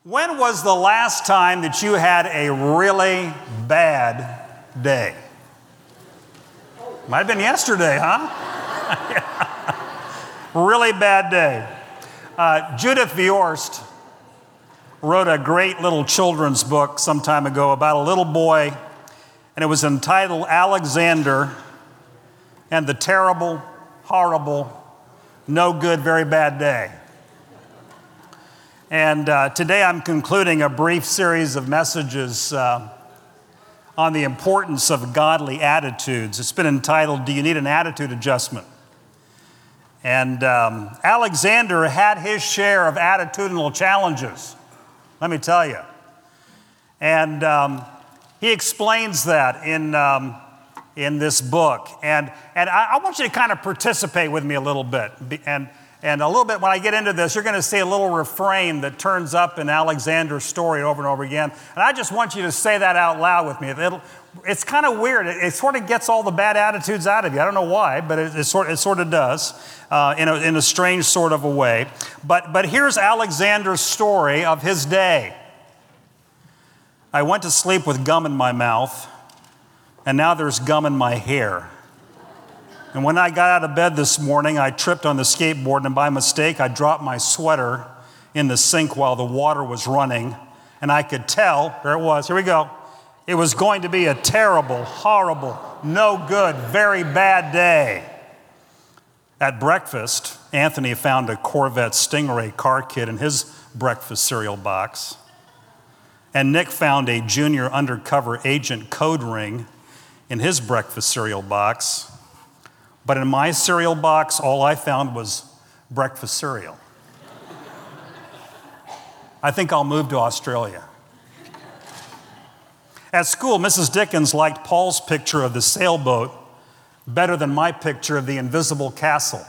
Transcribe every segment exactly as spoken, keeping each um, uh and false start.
When was the last time that you had a really bad day? Might have been yesterday, huh? Really bad day. Uh, Judith Viorst wrote a great little children's book some time ago about a little boy, and it was entitled Alexander and the Terrible, Horrible, No Good, Very Bad Day. And uh, today I'm concluding a brief series of messages uh, on the importance of godly attitudes. It's been entitled, Do You Need an Attitude Adjustment? And um, Alexander had his share of attitudinal challenges, let me tell you. And um, he explains that in, um, in this book. And, and I, I want you to kind of participate with me a little bit. And And a little bit, when I get into this, you're going to see a little refrain that turns up in Alexander's story over and over again. And I just want you to say that out loud with me. It'll, it's kind of weird. It, it sort of gets all the bad attitudes out of you. I don't know why, but it, it, sort, it sort of does uh, in, a, in a strange sort of a way. But, but here's Alexander's story of his day. I went to sleep with gum in my mouth, and now there's gum in my hair. And when I got out of bed this morning, I tripped on the skateboard, and by mistake, I dropped my sweater in the sink while the water was running. And I could tell, there it was, here we go, it was going to be a terrible, horrible, no good, very bad day. At breakfast, Anthony found a Corvette Stingray car kit in his breakfast cereal box. And Nick found a junior undercover agent code ring in his breakfast cereal box. But in my cereal box, all I found was breakfast cereal. I think I'll move to Australia. At school, Missus Dickens liked Paul's picture of the sailboat better than my picture of the invisible castle.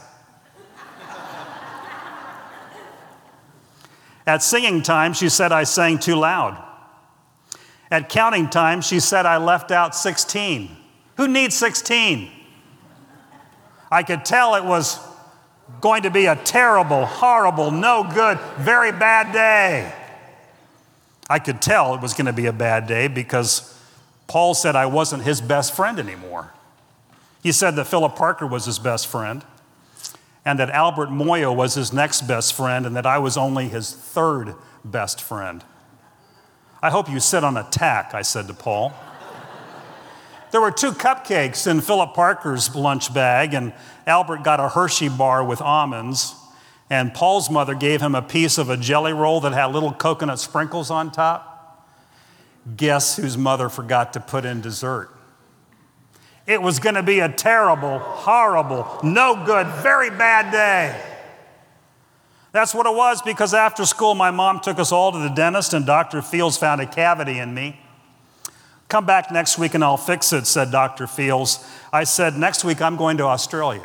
At singing time, she said I sang too loud. At counting time, she said I left out sixteen. Who needs sixteen? I could tell it was going to be a terrible, horrible, no good, very bad day. I could tell it was going to be a bad day because Paul said I wasn't his best friend anymore. He said that Philip Parker was his best friend and that Albert Moyo was his next best friend and that I was only his third best friend. I hope you sit on a tack, I said to Paul. There were two cupcakes in Philip Parker's lunch bag, and Albert got a Hershey bar with almonds, and Paul's mother gave him a piece of a jelly roll that had little coconut sprinkles on top. Guess whose mother forgot to put in dessert? It was going to be a terrible, horrible, no good, very bad day. That's what it was, because after school, my mom took us all to the dentist, and Doctor Fields found a cavity in me. Come back next week and I'll fix it, said Doctor Fields. I said, next week I'm going to Australia.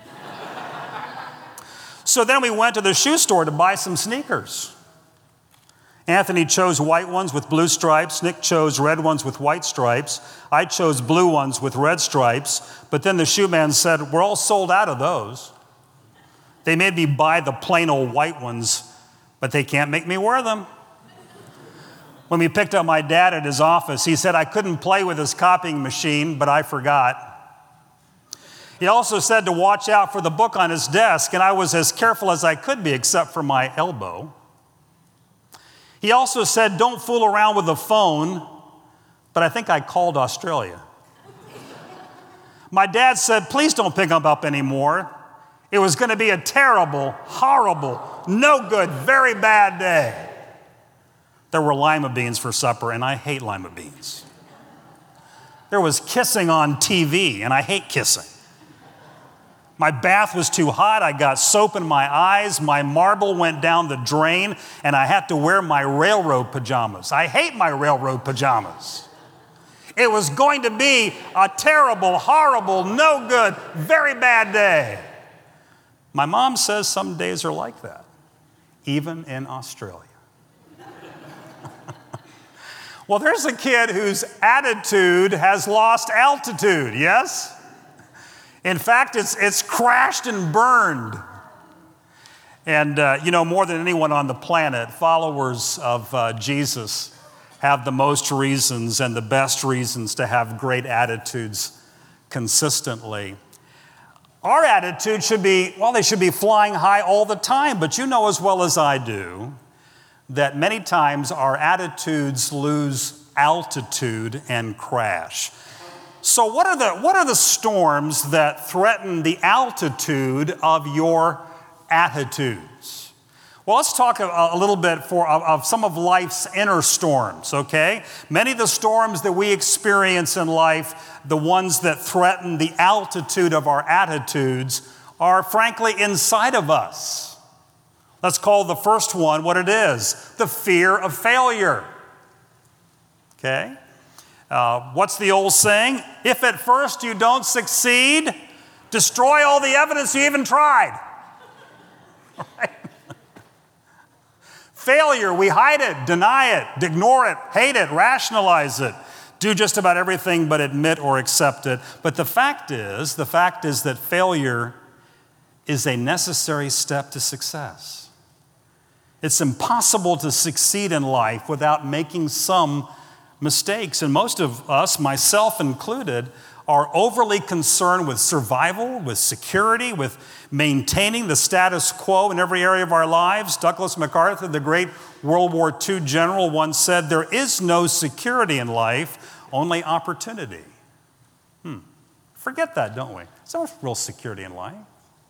So then we went to the shoe store to buy some sneakers. Anthony chose white ones with blue stripes. Nick chose red ones with white stripes. I chose blue ones with red stripes. But then the shoe man said, we're all sold out of those. They made me buy the plain old white ones, but they can't make me wear them. When we picked up my dad at his office, he said I couldn't play with his copying machine, but I forgot. He also said to watch out for the book on his desk, and I was as careful as I could be, except for my elbow. He also said don't fool around with the phone, but I think I called Australia. My dad said, please don't pick him up anymore. It was going to be a terrible, horrible, no good, very bad day. There were lima beans for supper, and I hate lima beans. There was kissing on T V, and I hate kissing. My bath was too hot. I got soap in my eyes. My marble went down the drain, and I had to wear my railroad pajamas. I hate my railroad pajamas. It was going to be a terrible, horrible, no good, very bad day. My mom says some days are like that, even in Australia. Well, there's a kid whose attitude has lost altitude, yes? In fact, it's, it's crashed and burned. And, uh, you know, more than anyone on the planet, followers of uh, Jesus have the most reasons and the best reasons to have great attitudes consistently. Our attitude should be, well, they should be flying high all the time, but you know as well as I do that many times our attitudes lose altitude and crash. So what are the, what are the storms that threaten the altitude of your attitudes? Well, let's talk a, a little bit for, of, of some of life's inner storms, okay? Many of the storms that we experience in life, the ones that threaten the altitude of our attitudes, are frankly inside of us. Let's call the first one what it is, the fear of failure, okay? Uh, what's the old saying? If at first you don't succeed, destroy all the evidence you even tried. Right? Failure, we hide it, deny it, ignore it, hate it, rationalize it, do just about everything but admit or accept it. But the fact is, the fact is that failure is a necessary step to success. It's impossible to succeed in life without making some mistakes. And most of us, myself included, are overly concerned with survival, with security, with maintaining the status quo in every area of our lives. Douglas MacArthur, the great World War Two general, once said, "There is no security in life, only opportunity." Hmm. Forget that, don't we? There's no real security in life.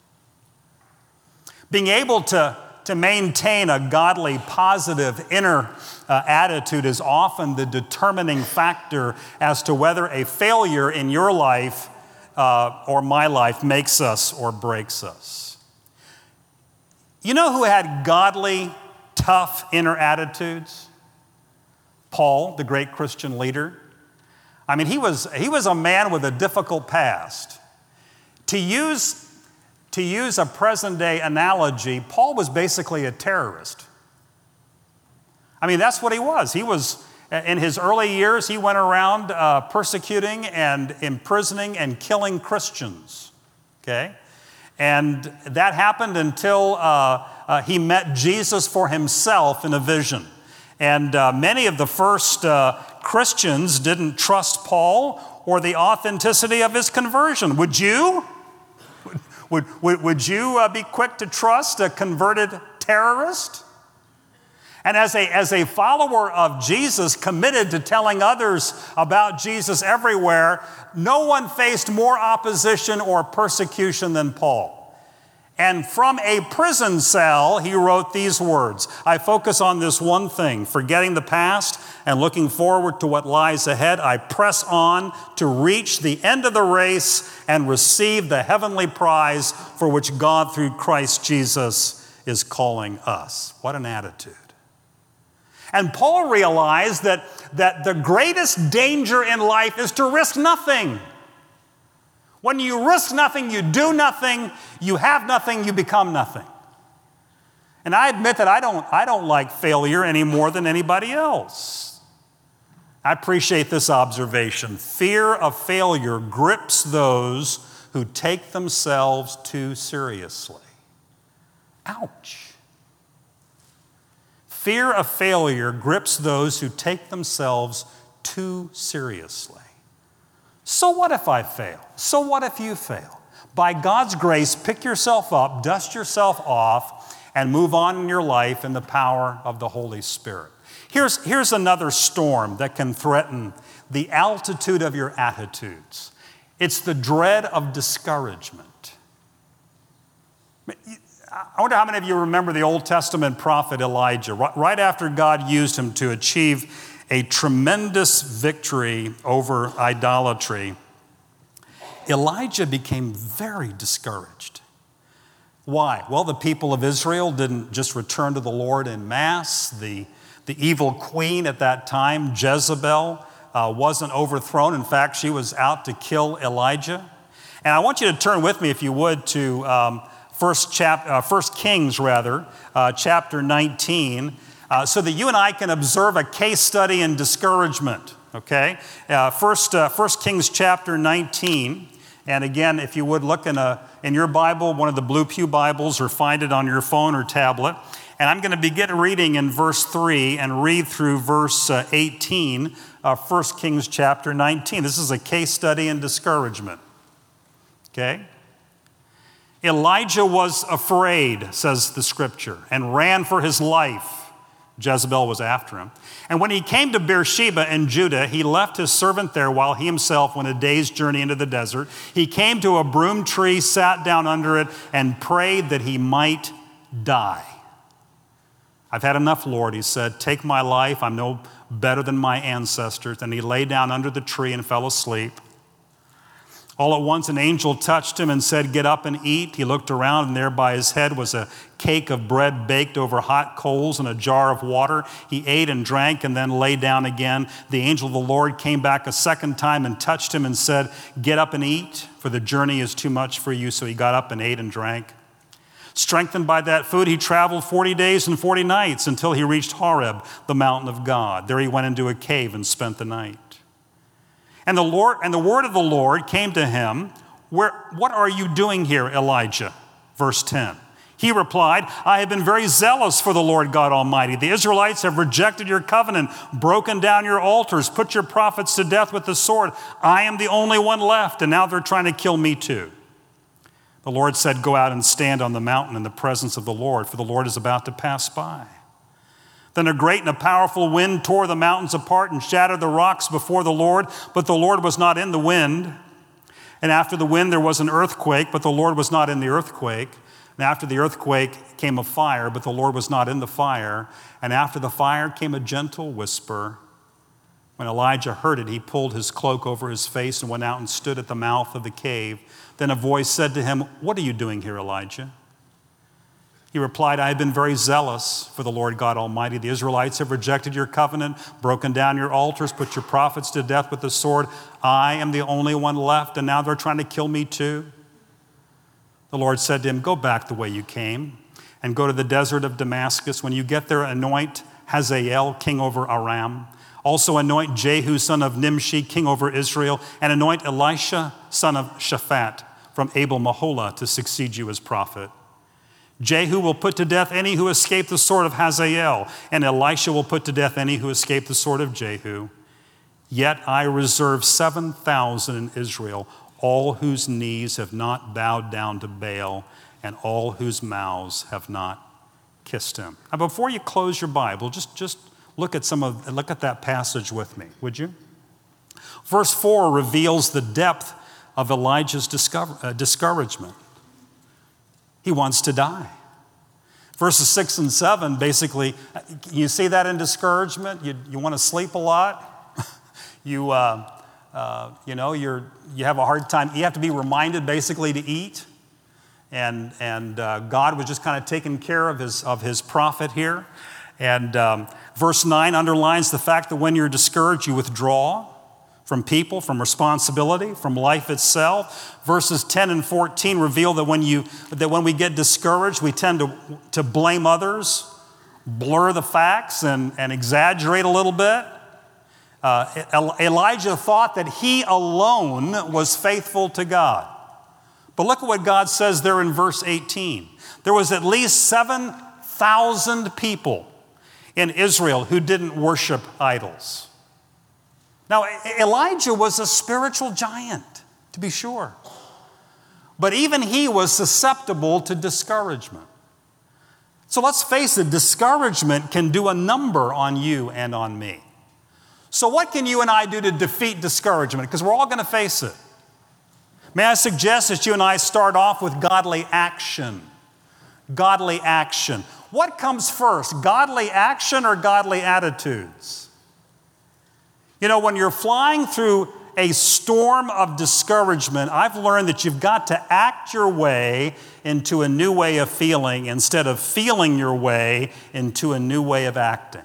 Being able to To maintain a godly, positive inner uh, attitude is often the determining factor as to whether a failure in your life uh, or my life makes us or breaks us. You know who had godly, tough inner attitudes? Paul, the great Christian leader. I mean, he was, he was a man with a difficult past. To use To use a present-day analogy, Paul was basically a terrorist. I mean, that's what he was. He was, in his early years, he went around uh, persecuting and imprisoning and killing Christians, okay? And that happened until uh, uh, he met Jesus for himself in a vision. And uh, many of the first uh, Christians didn't trust Paul or the authenticity of his conversion. Would you? Would, would, would you uh, be quick to trust a converted terrorist? And as a, as a follower of Jesus, committed to telling others about Jesus everywhere, no one faced more opposition or persecution than Paul. And from a prison cell, he wrote these words, "I focus on this one thing, forgetting the past and looking forward to what lies ahead. I press on to reach the end of the race and receive the heavenly prize for which God through Christ Jesus is calling us." What an attitude. And Paul realized that, that the greatest danger in life is to risk nothing. When you risk nothing, you do nothing, you have nothing, you become nothing. And I admit that I don't, I don't like failure any more than anybody else. I appreciate this observation. Fear of failure grips those who take themselves too seriously. Ouch. Fear of failure grips those who take themselves too seriously. So what if I fail? So what if you fail? By God's grace, pick yourself up, dust yourself off, and move on in your life in the power of the Holy Spirit. Here's, here's another storm that can threaten the altitude of your attitudes. It's the dread of discouragement. I wonder how many of you remember the Old Testament prophet Elijah, right after God used him to achieve a tremendous victory over idolatry. Elijah became very discouraged. Why? Well, the people of Israel didn't just return to the Lord en masse. The, the evil queen at that time, Jezebel, uh, wasn't overthrown. In fact, she was out to kill Elijah. And I want you to turn with me, if you would, to um, First, chap- uh, First Kings, rather, uh, chapter nineteen, uh, so that you and I can observe a case study in discouragement. Okay, uh, First, uh, First Kings chapter nineteen, And again, if you would look in, a, in your Bible, one of the Blue Pew Bibles, or find it on your phone or tablet. And I'm going to begin reading in verse three and read through verse uh, eighteen of First Kings chapter nineteen. This is a case study in discouragement. Okay? Elijah was afraid, says the scripture, and ran for his life. Jezebel was after him. And when he came to Beersheba in Judah, he left his servant there while he himself went a day's journey into the desert. He came to a broom tree, sat down under it, and prayed that he might die. I've had enough, Lord, he said. Take my life. I'm no better than my ancestors. And he lay down under the tree and fell asleep. All at once, an angel touched him and said, get up and eat. He looked around, and there by his head was a cake of bread baked over hot coals and a jar of water. He ate and drank and then lay down again. The angel of the Lord came back a second time and touched him and said, get up and eat, for the journey is too much for you. So he got up and ate and drank. Strengthened by that food, he traveled forty days and forty nights until he reached Horeb, the mountain of God. There he went into a cave and spent the night. And the Lord and the word of the Lord came to him, Where, what are you doing here, Elijah? Verse ten. He replied, I have been very zealous for the Lord God Almighty. The Israelites have rejected your covenant, broken down your altars, put your prophets to death with the sword. I am the only one left, and now they're trying to kill me too. The Lord said, go out and stand on the mountain in the presence of the Lord, for the Lord is about to pass by. Then a great and a powerful wind tore the mountains apart and shattered the rocks before the Lord, but the Lord was not in the wind. And after the wind there was an earthquake, but the Lord was not in the earthquake. And after the earthquake came a fire, but the Lord was not in the fire. And after the fire came a gentle whisper. When Elijah heard it, he pulled his cloak over his face and went out and stood at the mouth of the cave. Then a voice said to him, what are you doing here, Elijah? He replied, I have been very zealous for the Lord God Almighty. The Israelites have rejected your covenant, broken down your altars, put your prophets to death with the sword. I am the only one left, and now they're trying to kill me too. The Lord said to him, go back the way you came and go to the desert of Damascus. When you get there, anoint Hazael, king over Aram. Also anoint Jehu, son of Nimshi, king over Israel, and anoint Elisha, son of Shaphat, from Abel-Meholah, to succeed you as prophet. Jehu will put to death any who escape the sword of Hazael, and Elisha will put to death any who escape the sword of Jehu. Yet I reserve seven thousand in Israel, all whose knees have not bowed down to Baal, and all whose mouths have not kissed him. Now, before you close your Bible, just, just look at some of look at that passage with me, would you? Verse four reveals the depth of Elijah's discover, uh, discouragement. He wants to die. Verses six and seven, basically, you see that in discouragement? You, you want to sleep a lot? you, uh, uh, you know, you're, you have a hard time. You have to be reminded, basically, to eat. And, and uh, God was just kind of taking care of his, of his prophet here. And um, verse nine underlines the fact that when you're discouraged, you withdraw from people, from responsibility, from life itself. Verses ten and fourteen reveal that when you that when we get discouraged, we tend to, to blame others, blur the facts, and, and exaggerate a little bit. Uh, Elijah thought that he alone was faithful to God. But look at what God says there in verse eighteen. There was at least seven thousand people in Israel who didn't worship idols. Now, Elijah was a spiritual giant, to be sure. But even he was susceptible to discouragement. So let's face it, discouragement can do a number on you and on me. So what can you and I do to defeat discouragement? Because we're all going to face it. May I suggest that you and I start off with godly action? Godly action. What comes first, godly action or godly attitudes? You know, when you're flying through a storm of discouragement, I've learned that you've got to act your way into a new way of feeling instead of feeling your way into a new way of acting.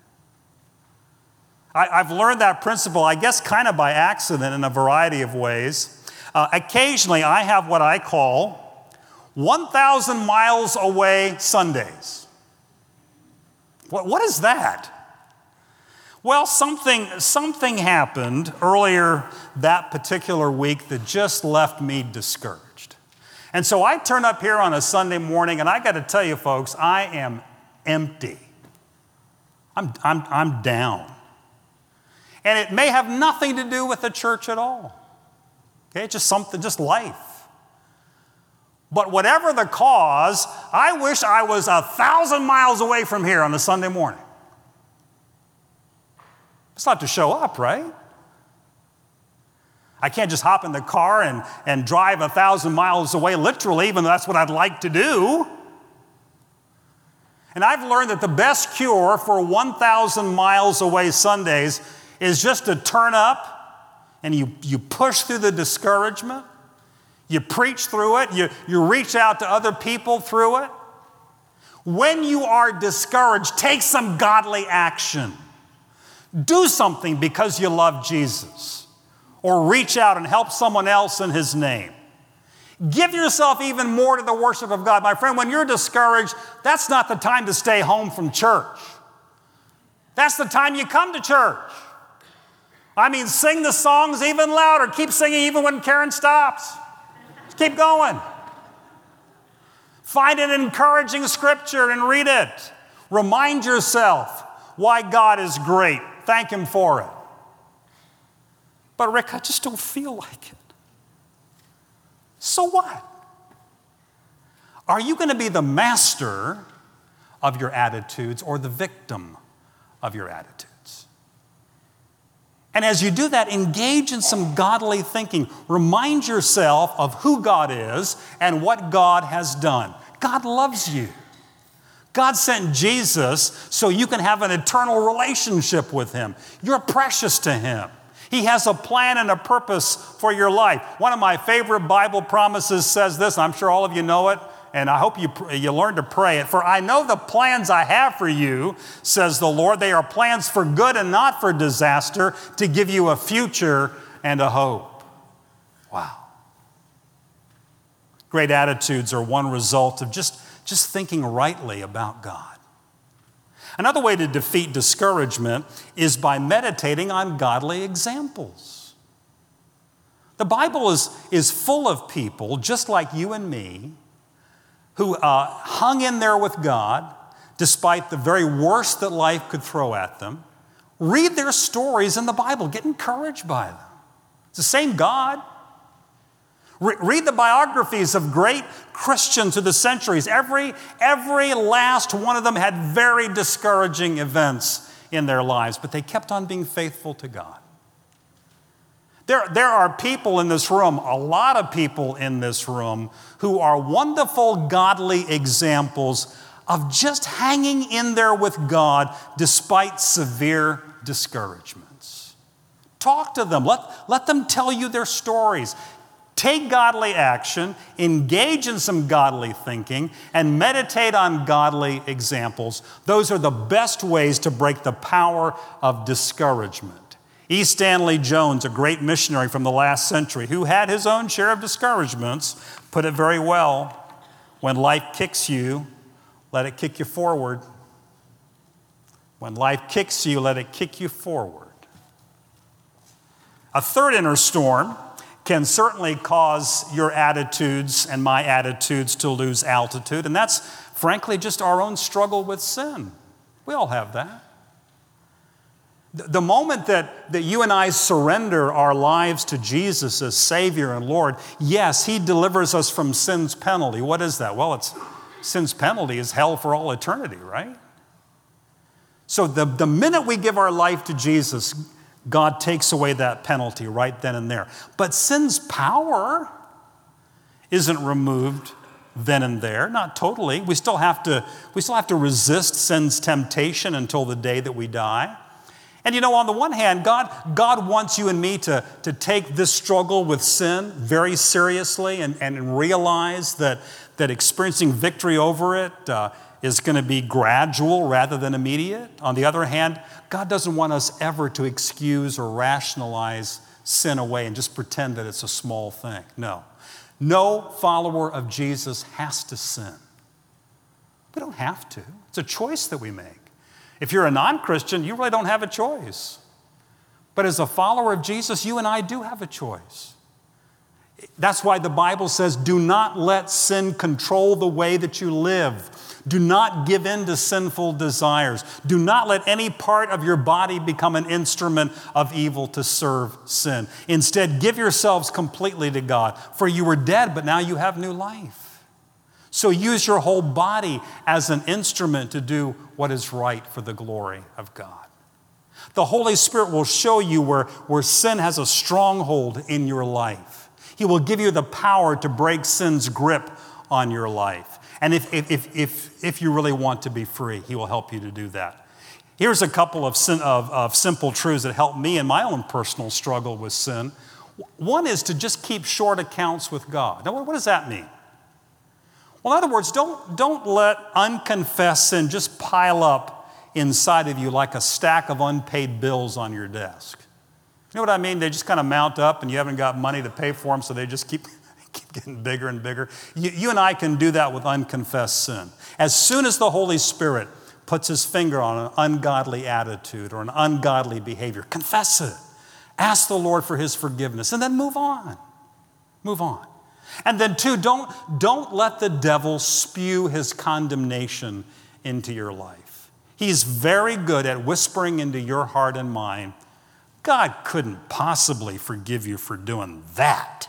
I, I've learned that principle, I guess, kind of by accident in a variety of ways. Uh, occasionally, I have what I call one thousand miles away Sundays. What, what is that? Well, something, something happened earlier that particular week that just left me discouraged. And so I turn up here on a Sunday morning, and I got to tell you, folks, I am empty. I'm, I'm, I'm down. And it may have nothing to do with the church at all. Okay, just something, just life. But whatever the cause, I wish I was a thousand miles away from here on a Sunday morning. It's not to show up, right? I can't just hop in the car and, and drive a thousand miles away, literally, even though that's what I'd like to do. And I've learned that the best cure for one thousand miles away Sundays is just to turn up and you, you push through the discouragement. You preach through it. You, you reach out to other people through it. When you are discouraged, take some godly action. Do something because you love Jesus, or reach out and help someone else in His name. Give yourself even more to the worship of God. My friend, when you're discouraged, that's not the time to stay home from church. That's the time you come to church. I mean, sing the songs even louder. Keep singing even when Karen stops. Just keep going. Find an encouraging scripture and read it. Remind yourself why God is great. Thank Him for it. But Rick, I just don't feel like it. So what? Are you going to be the master of your attitudes or the victim of your attitudes? And as you do that, engage in some godly thinking. Remind yourself of who God is and what God has done. God loves you. God sent Jesus so you can have an eternal relationship with Him. You're precious to Him. He has a plan and a purpose for your life. One of my favorite Bible promises says this, and I'm sure all of you know it, and I hope you, you learn to pray it. For I know the plans I have for you, says the Lord. They are plans for good and not for disaster, to give you a future and a hope. Wow. Great attitudes are one result of just Just thinking rightly about God. Another way to defeat discouragement is by meditating on godly examples. The Bible is, is full of people, just like you and me, who uh, hung in there with God despite the very worst that life could throw at them. Read their stories in the Bible. Get encouraged by them. It's the same God. Read the biographies of great Christians through the centuries. Every, every last one of them had very discouraging events in their lives, but they kept on being faithful to God. There, there are people in this room, a lot of people in this room, who are wonderful, godly examples of just hanging in there with God despite severe discouragements. Talk to them. Let, let them tell you their stories. Take godly action, engage in some godly thinking, and meditate on godly examples. Those are the best ways to break the power of discouragement. E. Stanley Jones, a great missionary from the last century, who had his own share of discouragements, put it very well. When life kicks you, let it kick you forward. When life kicks you, let it kick you forward. A third inner storm can certainly cause your attitudes and my attitudes to lose altitude. And that's, frankly, just our own struggle with sin. We all have that. The moment that, that you and I surrender our lives to Jesus as Savior and Lord, yes, He delivers us from sin's penalty. What is that? Well, it's sin's penalty is hell for all eternity, right? So the, the minute we give our life to Jesus, God takes away that penalty right then and there. But sin's power isn't removed then and there, not totally. We still have to, we still have to resist sin's temptation until the day that we die. And you know, on the one hand, God, God wants you and me to, to take this struggle with sin very seriously and, and realize that, that experiencing victory over it uh, is going to be gradual rather than immediate. On the other hand, God doesn't want us ever to excuse or rationalize sin away and just pretend that it's a small thing. No. No follower of Jesus has to sin. We don't have to. It's a choice that we make. If you're a non-Christian, you really don't have a choice. But as a follower of Jesus, you and I do have a choice. That's why the Bible says, do not let sin control the way that you live. Do not give in to sinful desires. Do not let any part of your body become an instrument of evil to serve sin. Instead, give yourselves completely to God. For you were dead, but now you have new life. So use your whole body as an instrument to do what is right for the glory of God. The Holy Spirit will show you where, where sin has a stronghold in your life. He will give you the power to break sin's grip on your life. And if, if, if, if, if you really want to be free, He will help you to do that. Here's a couple of, sin, of, of simple truths that help me in my own personal struggle with sin. One is to just keep short accounts with God. Now, what does that mean? Well, in other words, don't, don't let unconfessed sin just pile up inside of you like a stack of unpaid bills on your desk. You know what I mean? They just kind of mount up and you haven't got money to pay for them, so they just keep... keep getting bigger and bigger. You, you and I can do that with unconfessed sin. As soon as the Holy Spirit puts His finger on an ungodly attitude or an ungodly behavior, confess it. Ask the Lord for His forgiveness and then move on. Move on. And then two, don't, don't let the devil spew his condemnation into your life. He's very good at whispering into your heart and mind, God couldn't possibly forgive you for doing that.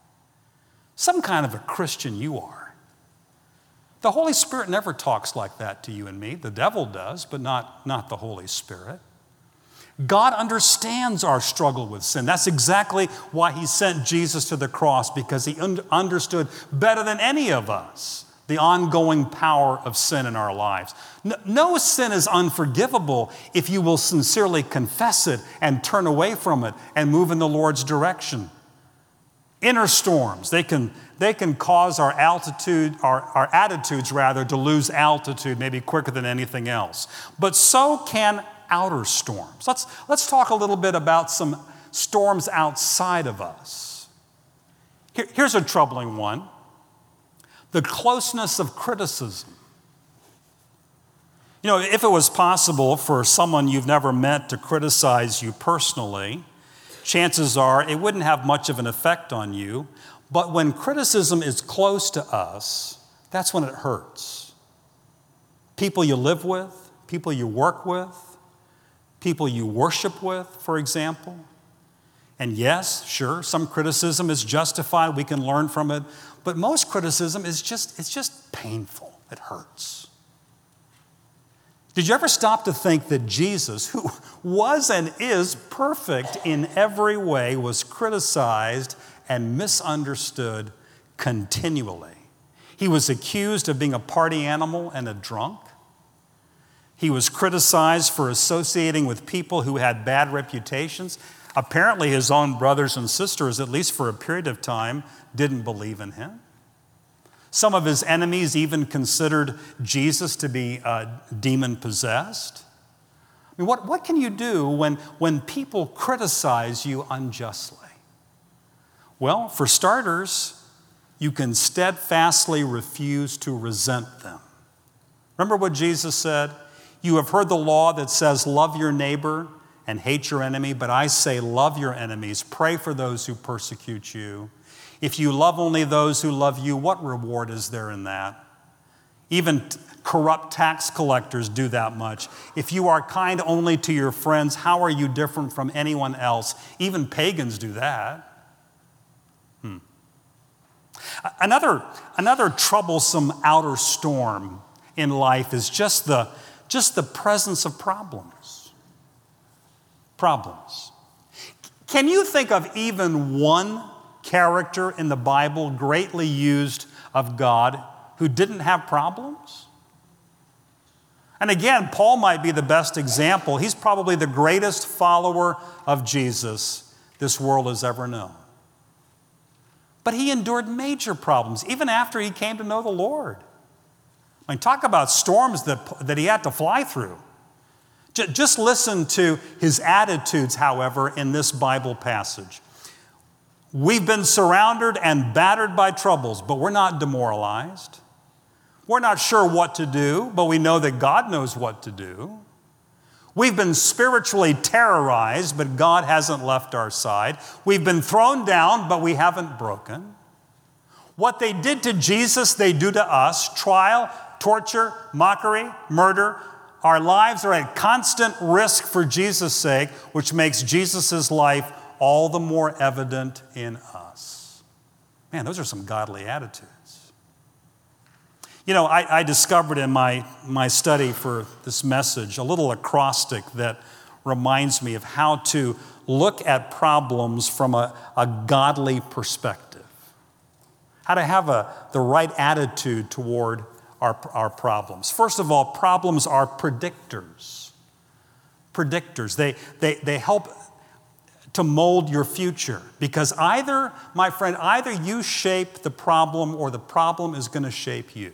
Some kind of a Christian you are. The Holy Spirit never talks like that to you and me. The devil does, but not, not the Holy Spirit. God understands our struggle with sin. That's exactly why He sent Jesus to the cross, because He un- understood better than any of us the ongoing power of sin in our lives. No, no sin is unforgivable if you will sincerely confess it and turn away from it and move in the Lord's direction. Inner storms, they can, they can cause our altitude, our, our attitudes rather, to lose altitude maybe quicker than anything else. But so can outer storms. Let's, let's talk a little bit about some storms outside of us. Here, here's a troubling one. The closeness of criticism. You know, if it was possible for someone you've never met to criticize you personally, chances are it wouldn't have much of an effect on you. But when criticism is close to us, that's when it hurts. People you live with, people you work with, people you worship with, for example. And yes, sure, some criticism is justified. We can learn from it. But most criticism is just, it's just painful. It hurts. Did you ever stop to think that Jesus, who was and is perfect in every way, was criticized and misunderstood continually? He was accused of being a party animal and a drunk. He was criticized for associating with people who had bad reputations. Apparently, his own brothers and sisters, at least for a period of time, didn't believe in him. Some of his enemies even considered Jesus to be uh, demon-possessed. I mean, what, what can you do when, when people criticize you unjustly? Well, for starters, you can steadfastly refuse to resent them. Remember what Jesus said? You have heard the law that says, love your neighbor and hate your enemy, but I say, love your enemies, pray for those who persecute you. If you love only those who love you, what reward is there in that? Even t- corrupt tax collectors do that much. If you are kind only to your friends, how are you different from anyone else? Even pagans do that. Hmm. Another, another troublesome outer storm in life is just the, just the presence of problems. Problems. Can you think of even one character in the Bible greatly used of God who didn't have problems? And again, Paul might be the best example. He's probably the greatest follower of Jesus this world has ever known. But he endured major problems even after he came to know the Lord. I mean, talk about storms that, that he had to fly through. J- just listen to his attitudes, however, in this Bible passage. We've been surrounded and battered by troubles, but we're not demoralized. We're not sure what to do, but we know that God knows what to do. We've been spiritually terrorized, but God hasn't left our side. We've been thrown down, but we haven't broken. What they did to Jesus, they do to us. Trial, torture, mockery, murder. Our lives are at constant risk for Jesus' sake, which makes Jesus' life all the more evident in us. Man, those are some godly attitudes. You know, I, I discovered in my, my study for this message a little acrostic that reminds me of how to look at problems from a, a godly perspective. How to have a, the right attitude toward our, our problems. First of all, problems are predictors. Predictors. They, they, they help to mold your future. Because either, my friend, either you shape the problem or the problem is going to shape you.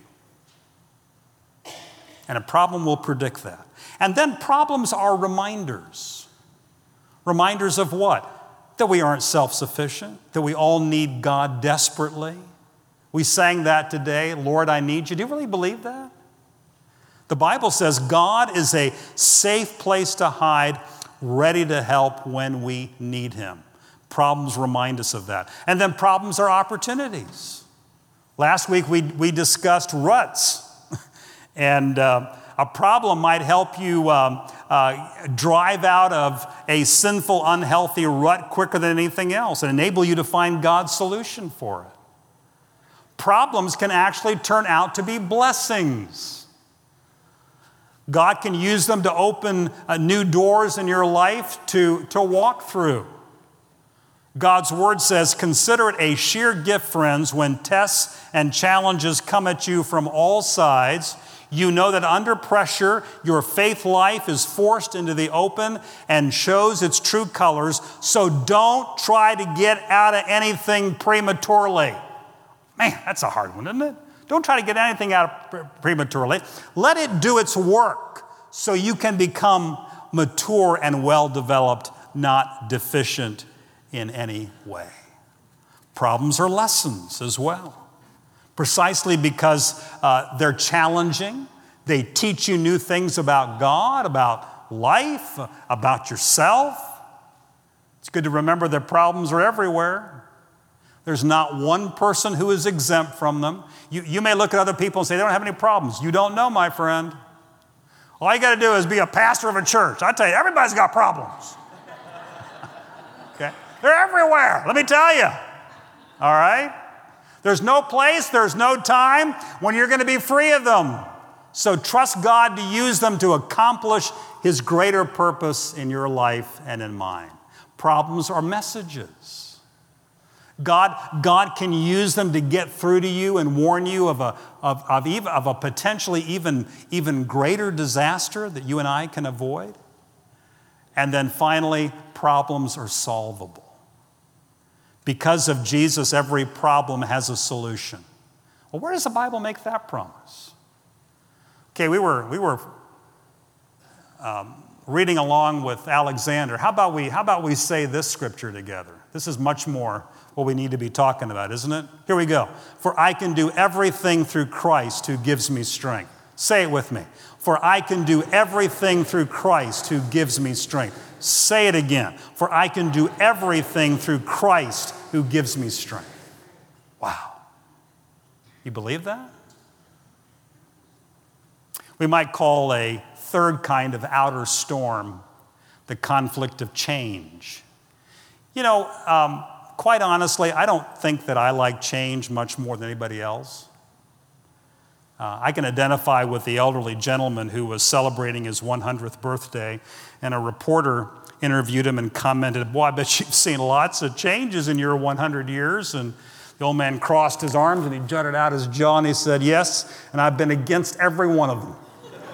And a problem will predict that. And then problems are reminders. Reminders of what? That we aren't self-sufficient, that we all need God desperately. We sang that today, Lord, I need you. Do you really believe that? The Bible says God is a safe place to hide, ready to help when we need him. Problems remind us of that. And then problems are opportunities. Last week we, we discussed ruts. And uh, a problem might help you um, uh, drive out of a sinful, unhealthy rut quicker than anything else and enable you to find God's solution for it. Problems can actually turn out to be blessings. God can use them to open uh, new doors in your life to, to walk through. God's word says, consider it a sheer gift, friends, when tests and challenges come at you from all sides. You know that under pressure, your faith life is forced into the open and shows its true colors. So don't try to get out of anything prematurely. Man, that's a hard one, isn't it? Don't try to get anything out pre- prematurely. Let it do its work so you can become mature and well-developed, not deficient in any way. Problems are lessons as well. Precisely because uh, they're challenging. They teach you new things about God, about life, about yourself. It's good to remember that problems are everywhere. There's not one person who is exempt from them. You, you may look at other people and say, they don't have any problems. You don't know, my friend. All you got to do is be a pastor of a church. I tell you, everybody's got problems. Okay? They're everywhere, let me tell you. All right? There's no place, there's no time when you're going to be free of them. So trust God to use them to accomplish his greater purpose in your life and in mine. Problems are messages. God, God can use them to get through to you and warn you of a, of, of, even, of a potentially even, even greater disaster that you and I can avoid. And then finally, problems are solvable. Because of Jesus, every problem has a solution. Well, where does the Bible make that promise? Okay, we were, we were um, reading along with Alexander. How about we, how about we say this scripture together? This is much more what we need to be talking about, isn't it? Here we go. For I can do everything through Christ who gives me strength. Say it with me. For I can do everything through Christ who gives me strength. Say it again. For I can do everything through Christ who gives me strength. Wow. You believe that? We might call a third kind of outer storm the conflict of change. You know, um, quite honestly, I don't think that I like change much more than anybody else. Uh, I can identify with the elderly gentleman who was celebrating his one hundredth birthday, and a reporter interviewed him and commented, boy, I bet you've seen lots of changes in your one hundred years. And the old man crossed his arms and he jutted out his jaw and he said, yes, and I've been against every one of them.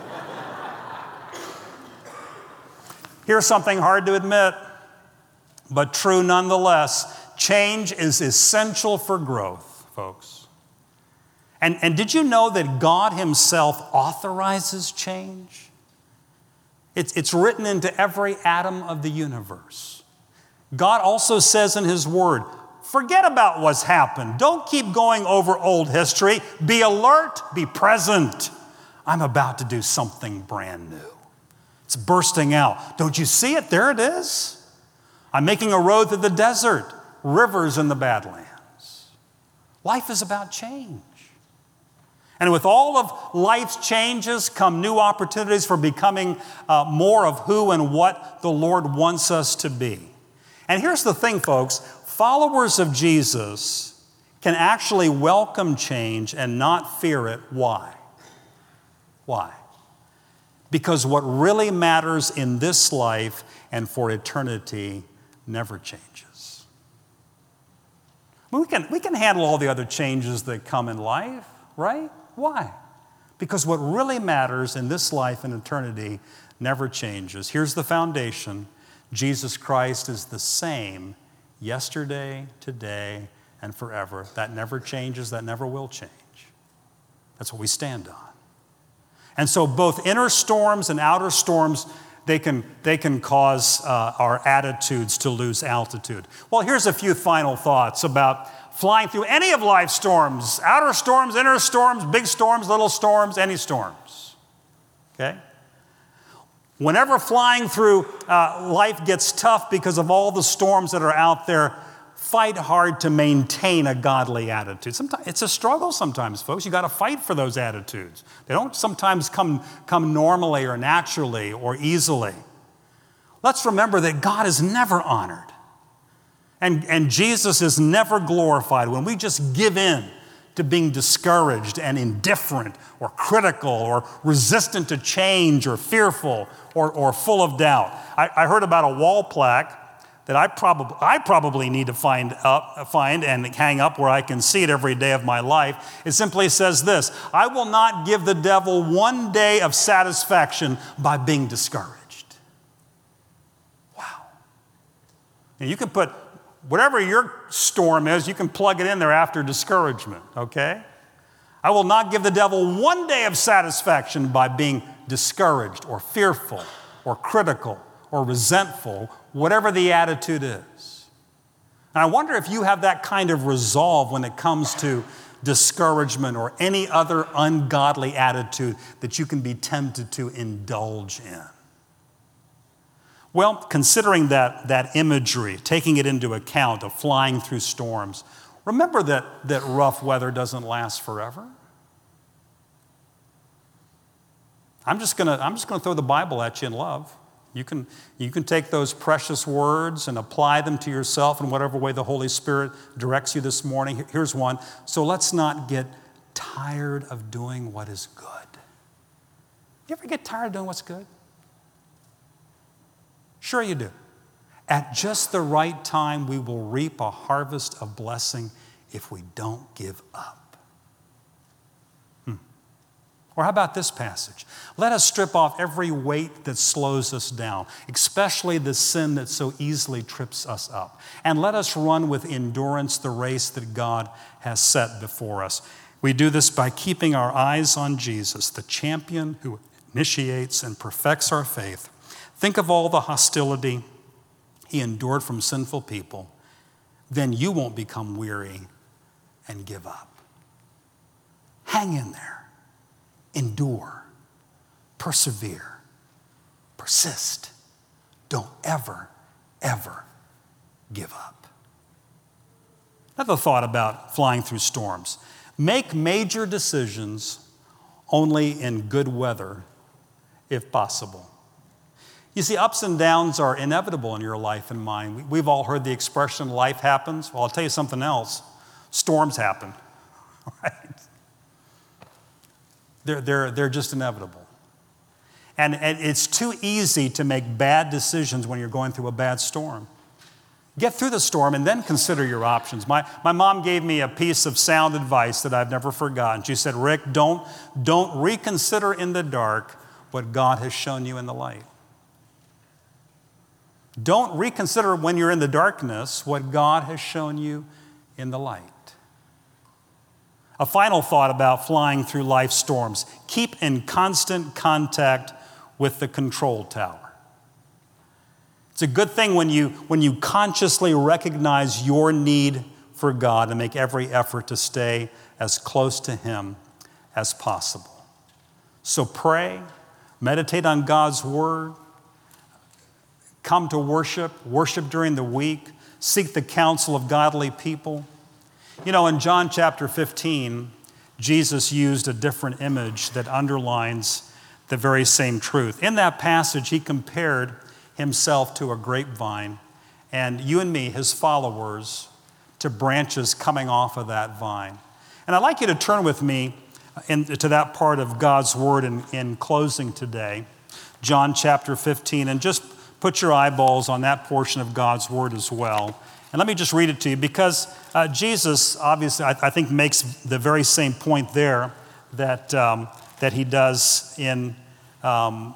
Here's something hard to admit, but true nonetheless. Change is essential for growth, folks. And, and did you know that God himself authorizes change? It's, it's written into every atom of the universe. God also says in his word, forget about what's happened. Don't keep going over old history. Be alert, be present. I'm about to do something brand new. It's bursting out. Don't you see it? There it is. I'm making a road through the desert, rivers in the Badlands. Life is about change. And with all of life's changes come new opportunities for becoming uh, more of who and what the Lord wants us to be. And here's the thing, folks. Followers of Jesus can actually welcome change and not fear it. Why? Why? Because what really matters in this life and for eternity never changes. We can, we can handle all the other changes that come in life, right? Why? Because what really matters in this life and eternity never changes. Here's the foundation. Jesus Christ is the same yesterday, today, and forever. That never changes. That never will change. That's what we stand on. And so both inner storms and outer storms, they can, they can cause uh, our attitudes to lose altitude. Well, here's a few final thoughts about flying through any of life's storms, outer storms, inner storms, big storms, little storms, any storms. Okay? Whenever flying through uh, life gets tough because of all the storms that are out there, fight hard to maintain a godly attitude. Sometimes it's a struggle sometimes, folks. You got to fight for those attitudes. They don't sometimes come, come normally or naturally or easily. Let's remember that God is never honored. And, and Jesus is never glorified when we just give in to being discouraged and indifferent or critical or resistant to change or fearful or, or full of doubt. I, I heard about a wall plaque that I, prob- I probably need to find, up, find and hang up where I can see it every day of my life. It simply says this: I will not give the devil one day of satisfaction by being discouraged. Wow. And you can put whatever your storm is, you can plug it in there after discouragement, okay? I will not give the devil one day of satisfaction by being discouraged or fearful or critical or resentful, whatever the attitude is. And I wonder if you have that kind of resolve when it comes to discouragement or any other ungodly attitude that you can be tempted to indulge in. Well, considering that, that imagery, taking it into account of flying through storms, remember that, that rough weather doesn't last forever. I'm just gonna, I'm just gonna throw the Bible at you in love. You can, you can take those precious words and apply them to yourself in whatever way the Holy Spirit directs you this morning. Here's one. So let's not get tired of doing what is good. You ever get tired of doing what's good? Sure you do. At just the right time, we will reap a harvest of blessing if we don't give up. Hmm. Or how about this passage? Let us strip off every weight that slows us down, especially the sin that so easily trips us up. And let us run with endurance the race that God has set before us. We do this by keeping our eyes on Jesus, the champion who initiates and perfects our faith. Think of all the hostility he endured from sinful people. Then you won't become weary and give up. Hang in there. Endure. Persevere. Persist. Don't ever, ever give up. Another thought about flying through storms. Make major decisions only in good weather, if possible. You see, ups and downs are inevitable in your life and mine. We've all heard the expression, life happens. Well, I'll tell you something else. Storms happen, right? They're, they're, they're just inevitable. And, and it's too easy to make bad decisions when you're going through a bad storm. Get through the storm and then consider your options. My, my mom gave me a piece of sound advice that I've never forgotten. She said, Rick, don't, don't reconsider in the dark what God has shown you in the light. Don't reconsider when you're in the darkness what God has shown you in the light. A final thought about flying through life's storms. Keep in constant contact with the control tower. It's a good thing when you, when you consciously recognize your need for God and make every effort to stay as close to Him as possible. So pray, meditate on God's word, come to worship, worship during the week, seek the counsel of godly people. You know, in John chapter fifteen, Jesus used a different image that underlines the very same truth. In that passage, he compared himself to a grapevine, and you and me, his followers, to branches coming off of that vine. And I'd like you to turn with me in, to that part of God's word in, in closing today, John chapter fifteen, and just put your eyeballs on that portion of God's word as well. And let me just read it to you, because uh, Jesus, obviously, I, I think makes the very same point there that, um, that he does in, um,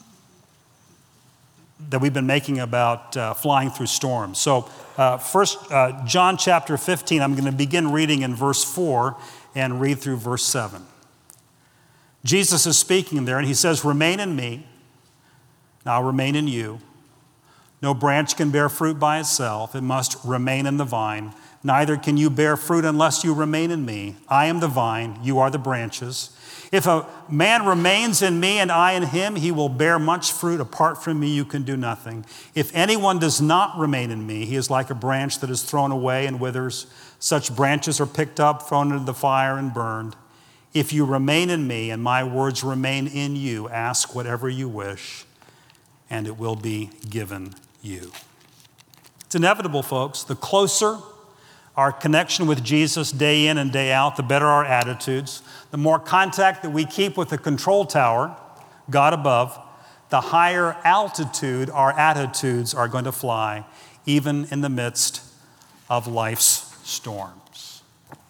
that we've been making about uh, flying through storms. So uh, first, uh, John chapter fifteen, I'm going to begin reading in verse four and read through verse seven. Jesus is speaking there, and he says, "Remain in me, and I'll remain in you. No branch can bear fruit by itself. It must remain in the vine. Neither can you bear fruit unless you remain in me. I am the vine, you are the branches. If a man remains in me and I in him, he will bear much fruit. Apart from me, you can do nothing. If anyone does not remain in me, he is like a branch that is thrown away and withers. Such branches are picked up, thrown into the fire, and burned. If you remain in me and my words remain in you, ask whatever you wish, and it will be given you." It's inevitable, folks. The closer our connection with Jesus day in and day out, the better our attitudes. The more contact that we keep with the control tower, God above, the higher altitude our attitudes are going to fly, even in the midst of life's storms.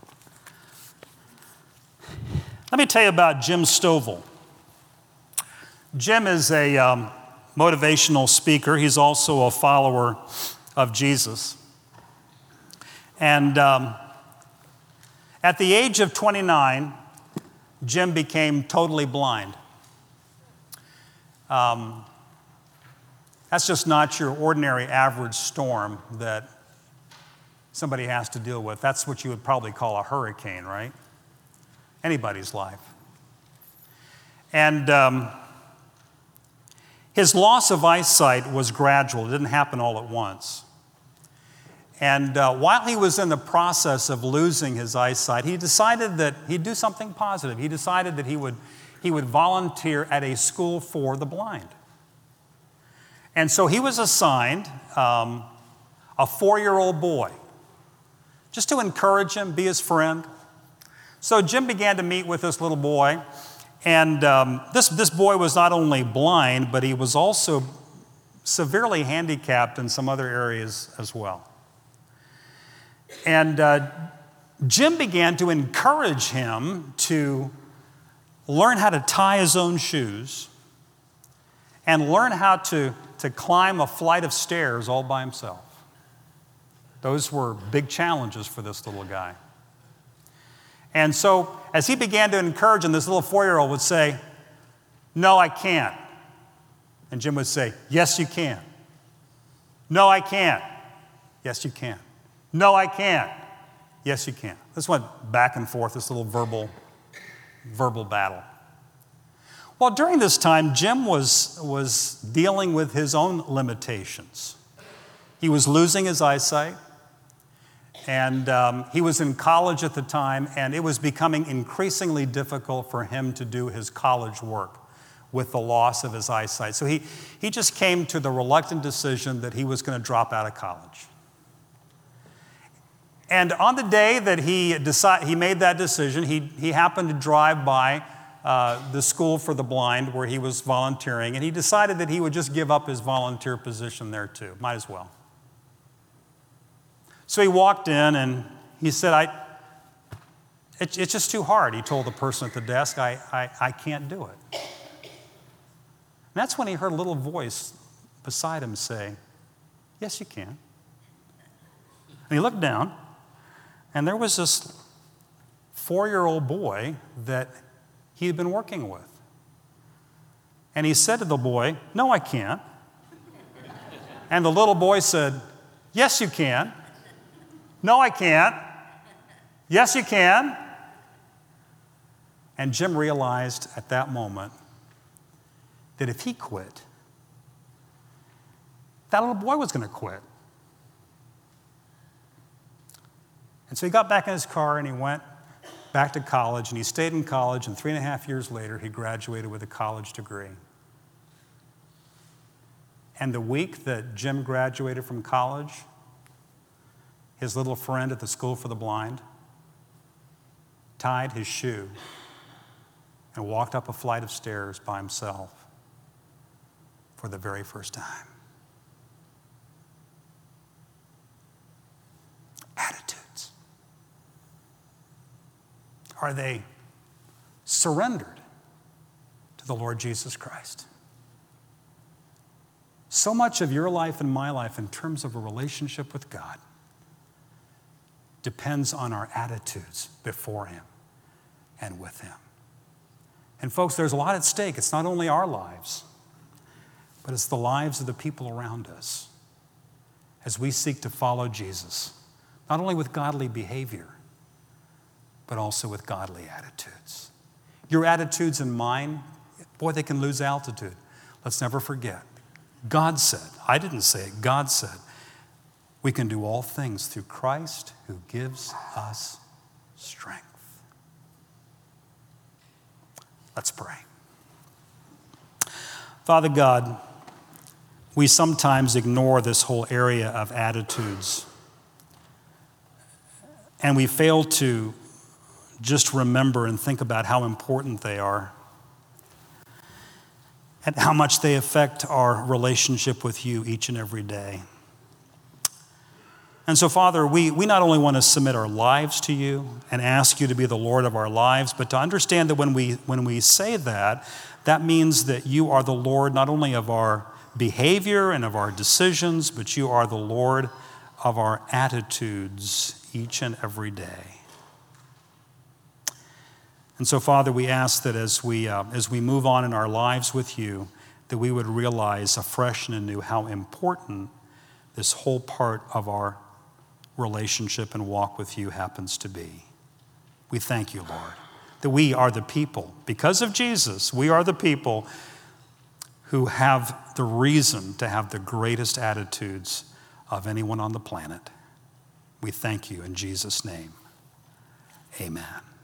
Let me tell you about Jim Stovall. Jim is a um, motivational speaker. He's also a follower of Jesus. And um, at the age of twenty-nine, Jim became totally blind. Um, that's just not your ordinary average storm that somebody has to deal with. That's what you would probably call a hurricane, right? Anybody's life. And um, his loss of eyesight was gradual. It didn't happen all at once. And uh, while he was in the process of losing his eyesight, he decided that he'd do something positive. He decided that he would, he would volunteer at a school for the blind. And so he was assigned um, a four-year-old boy, just to encourage him, be his friend. So Jim began to meet with this little boy. And um, this, this boy was not only blind, but he was also severely handicapped in some other areas as well. And uh, Jim began to encourage him to learn how to tie his own shoes and learn how to, to climb a flight of stairs all by himself. Those were big challenges for this little guy. And so as he began to encourage him, this little four-year-old would say, "No, I can't." And Jim would say, "Yes, you can." "No, I can't." "Yes, you can." "No, I can't." "Yes, you can." This went back and forth, this little verbal, verbal battle. Well, during this time, Jim was, was dealing with his own limitations. He was losing his eyesight. And um, he was in college at the time, and it was becoming increasingly difficult for him to do his college work with the loss of his eyesight. So he, he just came to the reluctant decision that he was going to drop out of college. And on the day that he, decide, he made that decision, he, he happened to drive by uh, the school for the blind where he was volunteering, and he decided that he would just give up his volunteer position there too. Might as well. So he walked in and he said, I, it, it's just too hard. He told the person at the desk, I, I, I can't do it. And that's when he heard a little voice beside him say, "Yes, you can." And he looked down, and there was this four-year-old boy that he had been working with. And he said to the boy, "No, I can't." And the little boy said, "Yes, you can." "No, I can't." "Yes, you can." And Jim realized at that moment that if he quit, that little boy was going to quit. And so he got back in his car and he went back to college, and he stayed in college, and three and a half years later, he graduated with a college degree. And the week that Jim graduated from college, his little friend at the School for the Blind tied his shoe and walked up a flight of stairs by himself for the very first time. Attitudes. Are they surrendered to the Lord Jesus Christ? So much of your life and my life in terms of a relationship with God depends on our attitudes before him and with him. And folks, there's a lot at stake. It's not only our lives, but it's the lives of the people around us as we seek to follow Jesus, not only with godly behavior, but also with godly attitudes. Your attitudes and mine, boy, they can lose altitude. Let's never forget. God said, I didn't say it, God said, we can do all things through Christ who gives us strength. Let's pray. Father God, we sometimes ignore this whole area of attitudes, and we fail to just remember and think about how important they are and how much they affect our relationship with you each and every day. And so, Father, we, we not only want to submit our lives to you and ask you to be the Lord of our lives, but to understand that when we, when we say that, that means that you are the Lord not only of our behavior and of our decisions, but you are the Lord of our attitudes each and every day. And so, Father, we ask that as we, uh, as we move on in our lives with you, that we would realize afresh and anew how important this whole part of our relationship and walk with you happens to be. We thank you, Lord, that we are the people, because of Jesus, we are the people who have the reason to have the greatest attitudes of anyone on the planet. We thank you in Jesus' name. Amen.